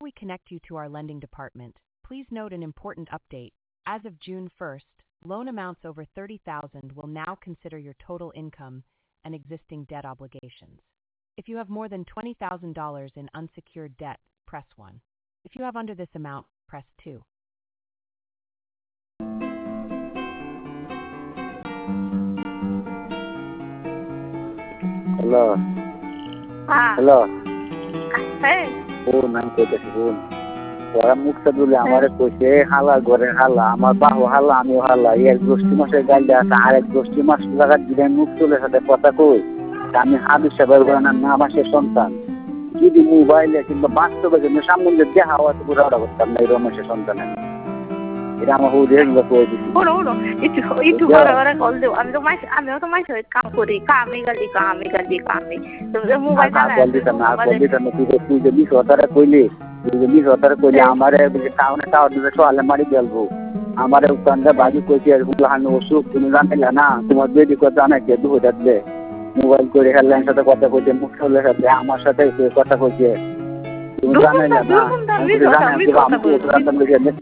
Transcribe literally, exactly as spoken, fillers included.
we connect you to our lending department, please note an important update. As of June first, loan amounts over thirty thousand dollars will now consider your total income and existing debt obligations. If you have more than twenty thousand dollars in unsecured debt, press one. If you have under this amount, press two. Hello. Ah. Hello. Hey. Phone আমি কইতেছি phone ওরা মুখটা দিলে আমারে কইছে হালা ঘরে হালা আমার বাহু হালা আমিও হালা এক গোষ্ঠী মাসের গাল দেয়া আছে আর এক গোষ্ঠী মাস লাগা দিলে মুখ তুলে সাথে কথা কই আমি হাবিব সাহেবের বানান না আমার সন্তান যদি মোবাইলে কিংবা বাস্তবে যদি সামনে দেখা হওয়া তো পুরো ওরা করতাম না এই রমেশের সন্তানের এটা আমার হুদ হেগুলো কই দিছি বলো বলো একটু একটু বড় বড় কল দেও আমি তো মাস আমিও তো মাস কাম করি কামে গালি কামে গালি কামে তো মোবাইল চালা কল দিতাম না কল দিতাম না তুই তুই যদি সতারে কইলি তুই যদি সতারে কইলি আমারে টাউনে টাউন দিলে সোয়ালে মারি গেলবো আমারে উকান্দা বাজু কইছে এরকম হানো অসুখ তুমি জানলে না তোমার বেদি কথা না কে দুই হাতে মোবাইল করে হেডলাইন সাথে কথা কইতে মুখ চলে সাথে আমার সাথে কথা কইছে তুমি জানাই না না আমি জানি আমি কথা কইতে